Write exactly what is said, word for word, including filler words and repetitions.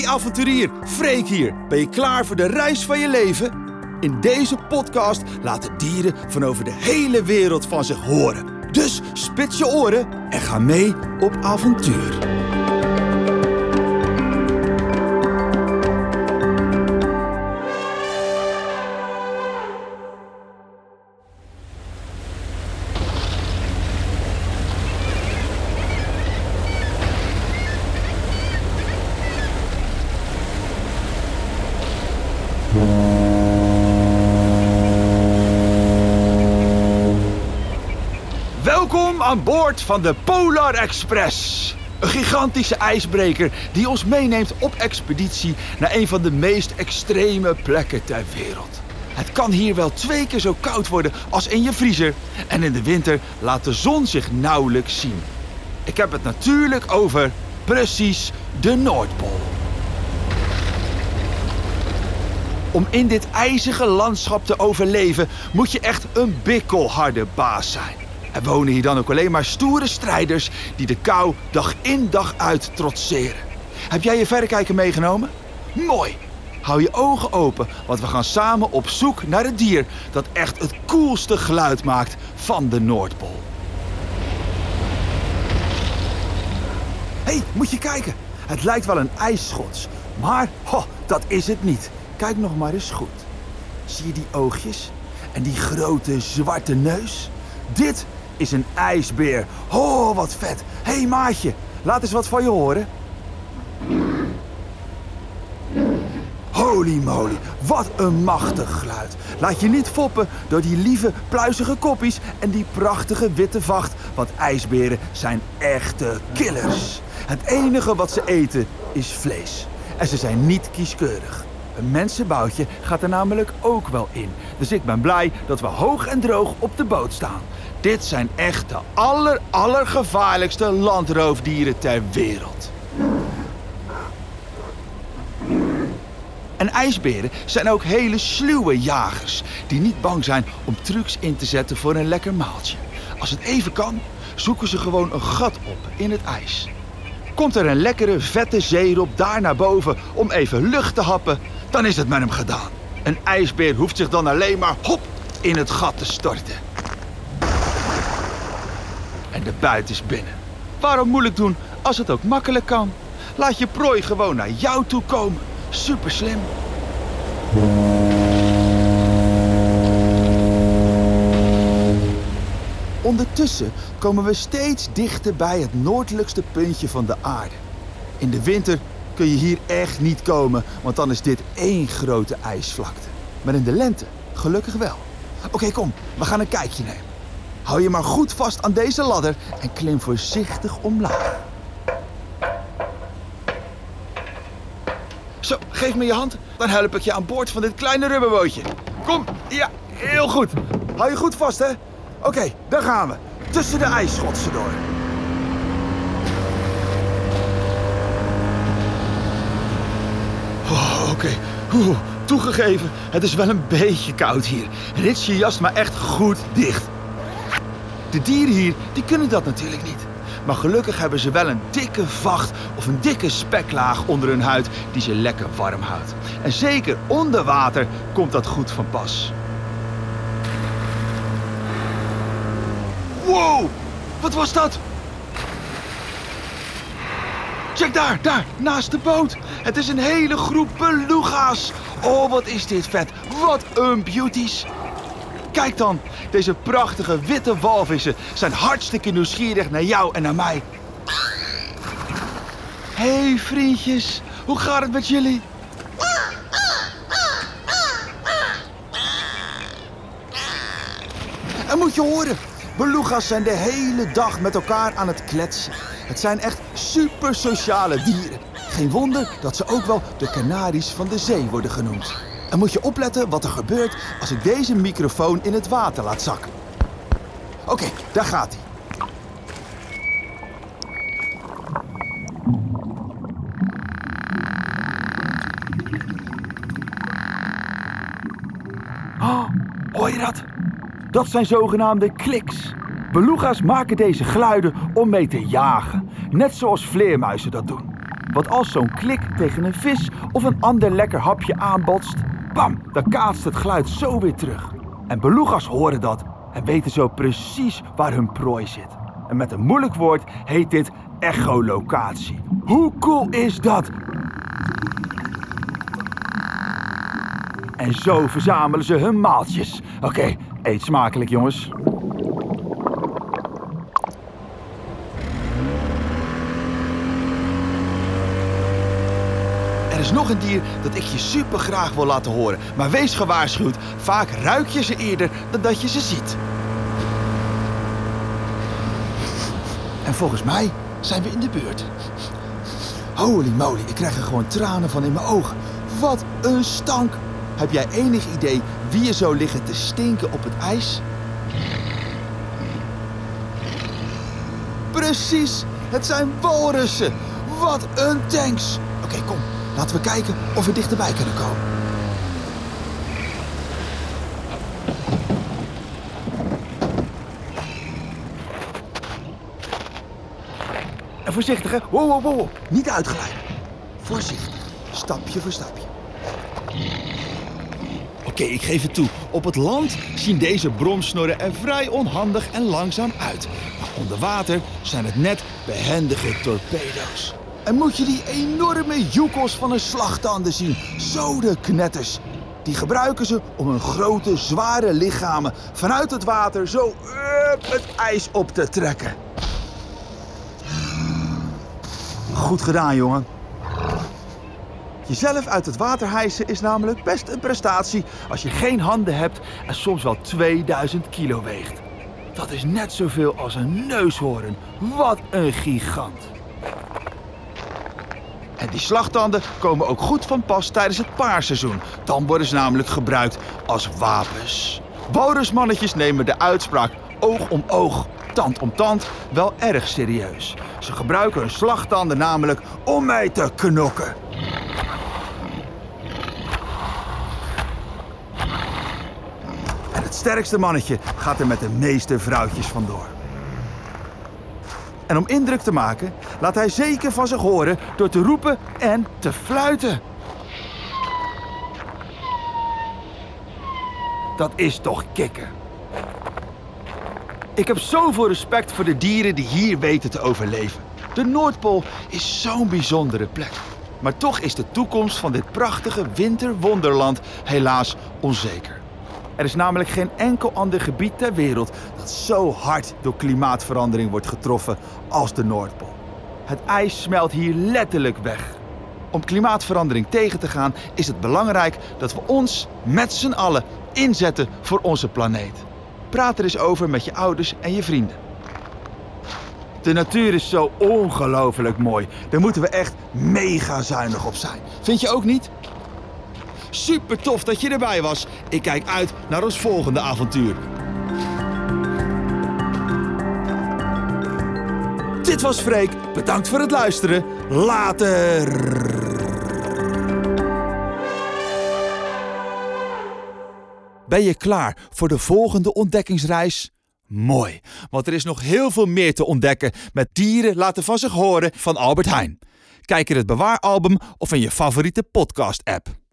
Hey avonturier, Freek hier. Ben je klaar voor de reis van je leven? In deze podcast laten dieren van over de hele wereld van zich horen. Dus spits je oren en ga mee op avontuur. Welkom aan boord van de Polar Express. Een gigantische ijsbreker die ons meeneemt op expeditie naar een van de meest extreme plekken ter wereld. Het kan hier wel twee keer zo koud worden als in je vriezer. En in de winter laat de zon zich nauwelijks zien. Ik heb het natuurlijk over, precies, de Noordpool. Om in dit ijzige landschap te overleven moet je echt een bikkelharde baas zijn. Er wonen hier dan ook alleen maar stoere strijders die de kou dag in dag uit trotseren. Heb jij je verrekijker meegenomen? Mooi! Hou je ogen open, want we gaan samen op zoek naar het dier dat echt het coolste geluid maakt van de Noordpool. Hé, hey, moet je kijken. Het lijkt wel een ijsschots, maar ho, dat is het niet. Kijk nog maar eens goed. Zie je die oogjes en die grote zwarte neus? Dit is een ijsbeer. Oh, wat vet. Hé hey, maatje, laat eens wat van je horen. Holy moly, wat een machtig geluid. Laat je niet foppen door die lieve pluizige koppies en die prachtige witte vacht, want ijsberen zijn echte killers. Het enige wat ze eten is vlees. En ze zijn niet kieskeurig. Een mensenboutje gaat er namelijk ook wel in. Dus ik ben blij dat we hoog en droog op de boot staan. Dit zijn echt de aller, allergevaarlijkste landroofdieren ter wereld. En ijsberen zijn ook hele sluwe jagers die niet bang zijn om trucs in te zetten voor een lekker maaltje. Als het even kan, zoeken ze gewoon een gat op in het ijs. Komt er een lekkere, vette zeerop daar naar boven om even lucht te happen, dan is het met hem gedaan. Een ijsbeer hoeft zich dan alleen maar hop in het gat te storten. En de buit is binnen. Waarom moeilijk doen als het ook makkelijk kan? Laat je prooi gewoon naar jou toe komen. Super slim. Ondertussen komen we steeds dichter bij het noordelijkste puntje van de aarde. In de winter kun je hier echt niet komen, want dan is dit één grote ijsvlakte. Maar in de lente gelukkig wel. Oké, okay, kom, we gaan een kijkje nemen. Hou je maar goed vast aan deze ladder en klim voorzichtig omlaag. Zo, geef me je hand, dan help ik je aan boord van dit kleine rubberbootje. Kom, ja, heel goed. Hou je goed vast, hè? Oké, okay, daar gaan we. Tussen de ijsschotsen door. Oh, Oké, okay. Toegegeven, het is wel een beetje koud hier. Rits je jas maar echt goed dicht. De dieren hier, die kunnen dat natuurlijk niet. Maar gelukkig hebben ze wel een dikke vacht of een dikke speklaag onder hun huid die ze lekker warm houdt. En zeker onder water komt dat goed van pas. Wow, wat was dat? Check daar, daar, naast de boot. Het is een hele groep beluga's. Oh, wat is dit vet. Wat een beauties. Kijk dan, deze prachtige witte walvissen zijn hartstikke nieuwsgierig naar jou en naar mij. Hey vriendjes, hoe gaat het met jullie? En moet je horen, beluga's zijn de hele dag met elkaar aan het kletsen. Het zijn echt super sociale dieren. Geen wonder dat ze ook wel de kanaries van de zee worden genoemd. En moet je opletten wat er gebeurt als ik deze microfoon in het water laat zakken. Oké, okay, daar gaat hij. Oh, hoor je dat? Dat zijn zogenaamde kliks. Beluga's maken deze geluiden om mee te jagen. Net zoals vleermuizen dat doen. Want als zo'n klik tegen een vis of een ander lekker hapje aanbotst, bam, dan kaatst het geluid zo weer terug. En beluga's horen dat en weten zo precies waar hun prooi zit. En met een moeilijk woord heet dit echolocatie. Hoe cool is dat? En zo verzamelen ze hun maaltjes. Oké, okay, eet smakelijk jongens. Er is nog een dier dat ik je super graag wil laten horen. Maar wees gewaarschuwd, vaak ruik je ze eerder dan dat je ze ziet. En volgens mij zijn we in de buurt. Holy moly, ik krijg er gewoon tranen van in mijn ogen. Wat een stank! Heb jij enig idee wie er zo liggen te stinken op het ijs? Precies, het zijn walrussen. Wat een tanks! Oké, okay, kom, laten we kijken of we dichterbij kunnen komen. En voorzichtig, hè? Wow, wow, wow, niet uitglijden. Voorzichtig, stapje voor stapje. Oké, okay, ik geef het toe. Op het land zien deze bromsnorren er vrij onhandig en langzaam uit. Maar onder water zijn het net behendige torpedo's. En moet je die enorme joekels van hun slagtanden zien. Zo de knetters. Die gebruiken ze om hun grote, zware lichamen vanuit het water zo uh, het ijs op te trekken. Goed gedaan, jongen. Jezelf uit het water hijsen is namelijk best een prestatie als je geen handen hebt en soms wel tweeduizend kilo weegt. Dat is net zoveel als een neushoorn. Wat een gigant. En die slagtanden komen ook goed van pas tijdens het paarseizoen. Dan worden ze namelijk gebruikt als wapens. Walrusmannetjes nemen de uitspraak oog om oog, tand om tand wel erg serieus. Ze gebruiken hun slagtanden namelijk om mij te knokken. En het sterkste mannetje gaat er met de meeste vrouwtjes vandoor. En om indruk te maken, laat hij zeker van zich horen door te roepen en te fluiten. Dat is toch kicken. Ik heb zoveel respect voor de dieren die hier weten te overleven. De Noordpool is zo'n bijzondere plek. Maar toch is de toekomst van dit prachtige winterwonderland helaas onzeker. Er is namelijk geen enkel ander gebied ter wereld dat zo hard door klimaatverandering wordt getroffen als de Noordpool. Het ijs smelt hier letterlijk weg. Om klimaatverandering tegen te gaan is het belangrijk dat we ons met z'n allen inzetten voor onze planeet. Praat er eens over met je ouders en je vrienden. De natuur is zo ongelooflijk mooi. Daar moeten we echt mega zuinig op zijn. Vind je ook niet? Super tof dat je erbij was. Ik kijk uit naar ons volgende avontuur. Dit was Freek. Bedankt voor het luisteren. Later. Ben je klaar voor de volgende ontdekkingsreis? Mooi, want er is nog heel veel meer te ontdekken met Dieren laten van zich horen van Albert Heijn. Kijk in het Bewaaralbum of in je favoriete podcast-app.